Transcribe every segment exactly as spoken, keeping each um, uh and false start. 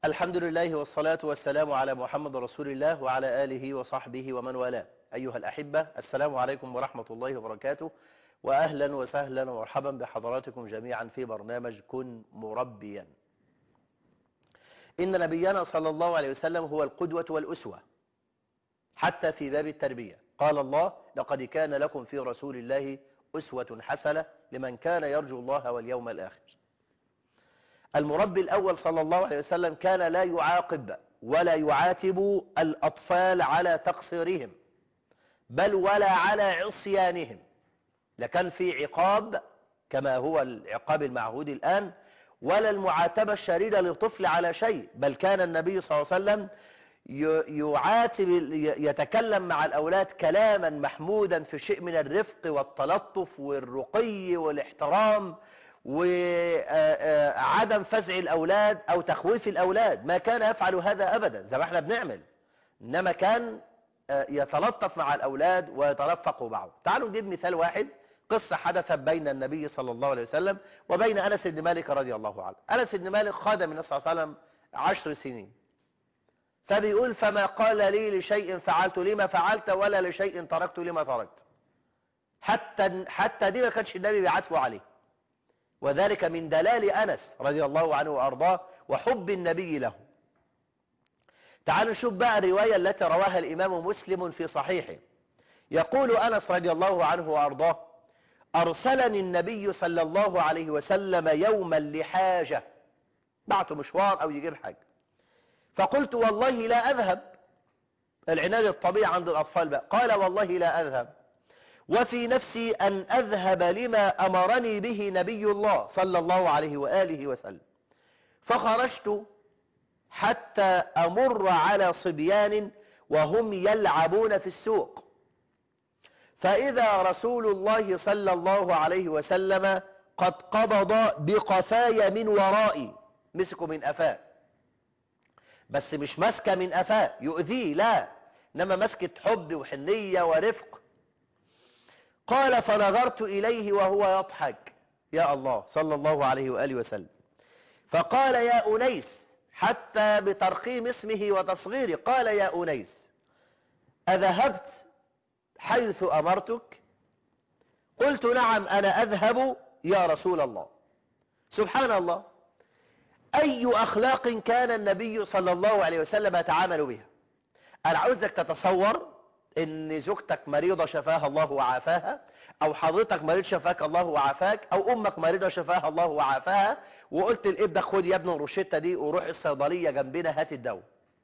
الحمد لله والصلاة والسلام على محمد رسول الله وعلى آله وصحبه ومن والاه. أيها الأحبة، السلام عليكم ورحمة الله وبركاته، وأهلا وسهلا ومرحبا بحضراتكم جميعا في برنامج كن مربيا. إن نبينا صلى الله عليه وسلم هو القدوة والأسوة حتى في باب التربية. قال الله: لقد كان لكم في رسول الله أسوة حسنة لمن كان يرجو الله واليوم الآخر. المربي الأول صلى الله عليه وسلم كان لا يعاقب ولا يعاتب الأطفال على تقصيرهم، بل ولا على عصيانهم. لكان في عقاب كما هو العقاب المعهود الآن، ولا المعاتبة الشديدة للطفل على شيء، بل كان النبي صلى الله عليه وسلم يعاتب يتكلم مع الأولاد كلاما محمودا في شيء من الرفق والتلطف والرقي والاحترام وعدم فزع الأولاد أو تخويف الأولاد. ما كان يفعل هذا أبدا زي ما احنا بنعمل، إنما كان يتلطف مع الأولاد ويترفق معهم. تعالوا نجيب مثال واحد، قصة حدثت بين النبي صلى الله عليه وسلم وبين أنس بن مالك رضي الله عنه. أنس بن مالك خادم النبي صلى الله عليه وسلم عشر سنين، فبيقول: فما قال لي لشيء فعلت لما فعلت ولا لشيء تركت لما تركت. حتى حتى دي ما كانش النبي بيعاتبه عليه، وذلك من دلال أنس رضي الله عنه وأرضاه وحب النبي له. تعالوا نشوف بقى الرواية التي رواها الإمام مسلم في صحيحه. يقول أنس رضي الله عنه وأرضاه: أرسلني النبي صلى الله عليه وسلم يوما لحاجة، بعته مشوار أو يجيب حاجة، فقلت: والله لا أذهب. العناد الطبيعي عند الأطفال بقى. قال: والله لا أذهب، وفي نفسي أن أذهب لما أمرني به نبي الله صلى الله عليه وآله وسلم. فخرجت حتى أمر على صبيان وهم يلعبون في السوق، فإذا رسول الله صلى الله عليه وسلم قد قبض بقفاي من ورائي. مسكوا من أفاه، بس مش مسكة من أفاه يؤذيه، لا، إنما مسكة حب وحنية ورفق. قال: فنظرت إليه وهو يضحك، يا الله، صلى الله عليه وآله وسلم. فقال: يا أنيس، حتى بترقيم اسمه وتصغيره، قال: يا أنيس، أذهبت حيث أمرتك؟ قلت: نعم، أنا أذهب يا رسول الله. سبحان الله، أي أخلاق كان النبي صلى الله عليه وسلم يتعامل بها. أنا عاوزك تتصور ان زوجتك مريضة شفاها الله وعافاها، او حضرتك مريض شفاك الله وعافاك، او امك مريضة شفاها الله وعافاها، وقلت لابنك: خد يا ابن الروشتة دي وروح الصيدلية جنبنا هات الدواء.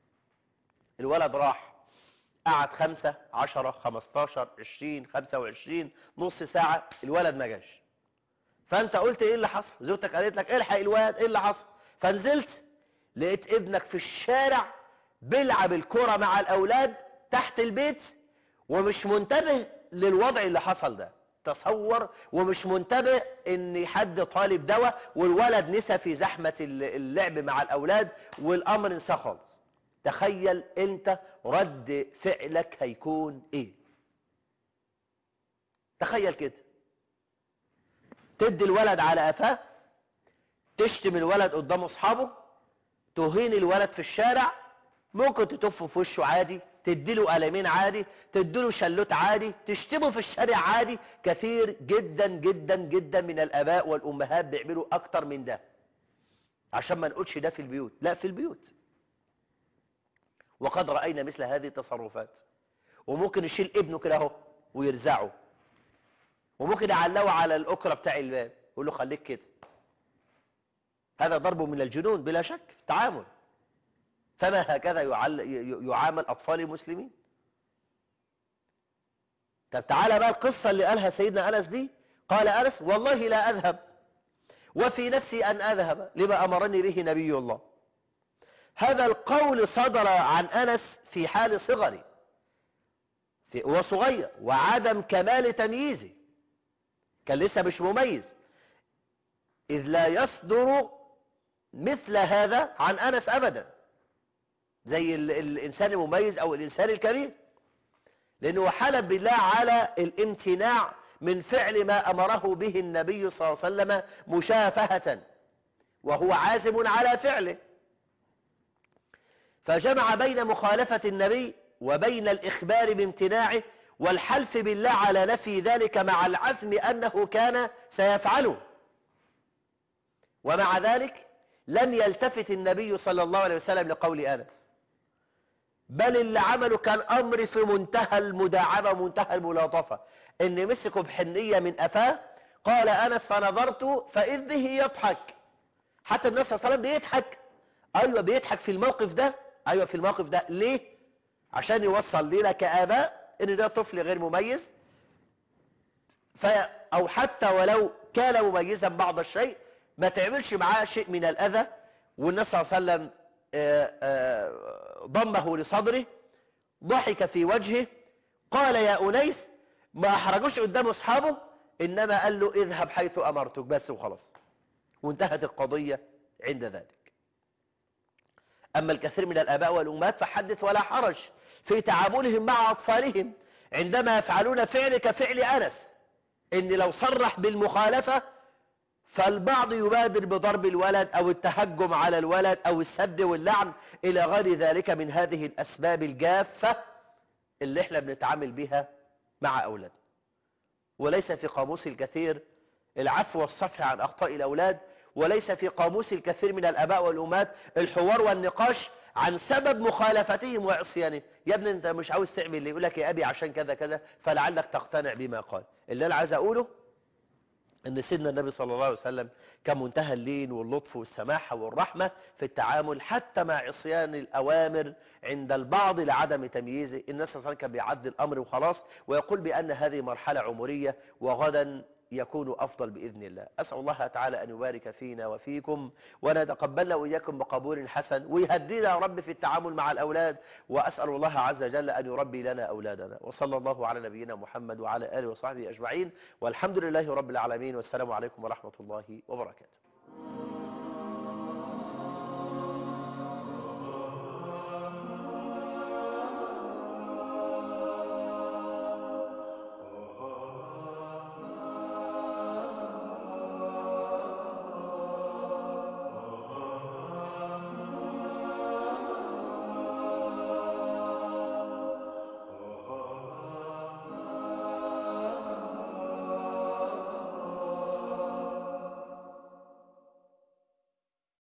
الولد راح قعد خمسة عشرة خمستاشر عشرين خمسة وعشرين نص ساعة، الولد ما جاش. فانت قلت: ايه اللي حصل؟ زوجتك قالت لك: الحق الولد، ايه اللي حصل؟ فنزلت لقيت ابنك في الشارع بيلعب الكرة مع الاولاد تحت البيت، ومش منتبه للوضع اللي حصل ده. تصور، ومش منتبه ان حد طالب دواء والولد نسى في زحمة اللعب مع الاولاد والامر انسى خالص. تخيل انت رد فعلك هيكون ايه. تخيل كده، تدي الولد على قفاه، تشتم الولد قدام اصحابه، تهين الولد في الشارع، ممكن تتف في وشه عادي، تديله قلمين عادي، تديله شلوت عادي، تشتمه في الشارع عادي. كثير جدا جدا جدا من الآباء والأمهات بيعملوا أكتر من ده، عشان ما نقولش ده في البيوت، لا، في البيوت. وقد رأينا مثل هذه التصرفات. وممكن يشيل ابنه كده اهو ويرزعه، وممكن يعلقه على الأكرة بتاع الباب يقول له: خليك كده. هذا ضرب من الجنون بلا شك في التعامل. فما هكذا يعامل أطفال المسلمين. طب تعالى بقى القصة اللي قالها سيدنا أنس دي. قال أنس: والله لا أذهب، وفي نفسي أن أذهب لما أمرني به نبي الله. هذا القول صدر عن أنس في حال صغره، هو صغير وعدم كمال تمييزه، كان لسه مش مميز، إذ لا يصدر مثل هذا عن أنس أبدا زي الإنسان المميز أو الإنسان الكبير، لأنه حلف بالله على الامتناع من فعل ما أمره به النبي صلى الله عليه وسلم مشافهة، وهو عازم على فعله. فجمع بين مخالفة النبي وبين الإخبار بامتناعه والحلف بالله على نفي ذلك مع العزم أنه كان سيفعله. ومع ذلك لم يلتفت النبي صلى الله عليه وسلم لقول أنس، بل اللي عمله كان أمر في منتهى المداعبة ومنتهى الملاطفة، إن مسكوا بحنية من أفاه. قال أنس فنظرت فإذ به يضحك. حتى النبي صلى الله عليه وسلم بيضحك. أيوة بيضحك في الموقف ده. أيوة في الموقف ده. ليه؟ عشان يوصل لنا كآباء إن ده طفل غير مميز، ف أو حتى ولو كان مميزا بعض الشيء ما تعملش معاه شيء من الأذى. والنبي صلى الله عليه وسلم ضمه لصدره، ضحك في وجهه، قال يا أنيس، ما أحرجوش قدام أصحابه، إنما قال له اذهب حيث أمرتك بس وخلاص، وانتهت القضية عند ذلك. أما الكثير من الآباء والأمهات فحدث ولا حرج في تعاملهم مع أطفالهم عندما يفعلون فعل كفعل أنس، إن لو صرح بالمخالفة فالبعض يبادر بضرب الولد أو التهجم على الولد أو السب واللعن إلى غير ذلك من هذه الأسباب الجافة اللي احنا بنتعامل بها مع أولادنا. وليس في قاموس الكثير العفو والصفح عن أخطاء الأولاد، وليس في قاموس الكثير من الآباء والأمهات الحوار والنقاش عن سبب مخالفتهم وعصيانهم. يا ابني انت مش عاوز تعمل اللي يقول لك يا أبي عشان كذا كذا فلعلك تقتنع بما قال. اللي أنا عايز أقوله ان سيدنا النبي صلى الله عليه وسلم كان منتهى اللين واللطف والسماحة والرحمة في التعامل حتى مع عصيان الأوامر عند البعض لعدم تمييزه. النبي صلى الله عليه وسلم كان بيعدي الأمر وخلاص، ويقول بأن هذه مرحلة عمرية وغدا يكون أفضل بإذن الله. أسأل الله تعالى أن يبارك فينا وفيكم ونتقبلنا وإياكم بقبول حسن، ويهدينا يا رب في التعامل مع الأولاد، وأسأل الله عز وجل أن يربي لنا أولادنا. وصلى الله على نبينا محمد وعلى آله وصحبه أجمعين، والحمد لله رب العالمين، والسلام عليكم ورحمة الله وبركاته.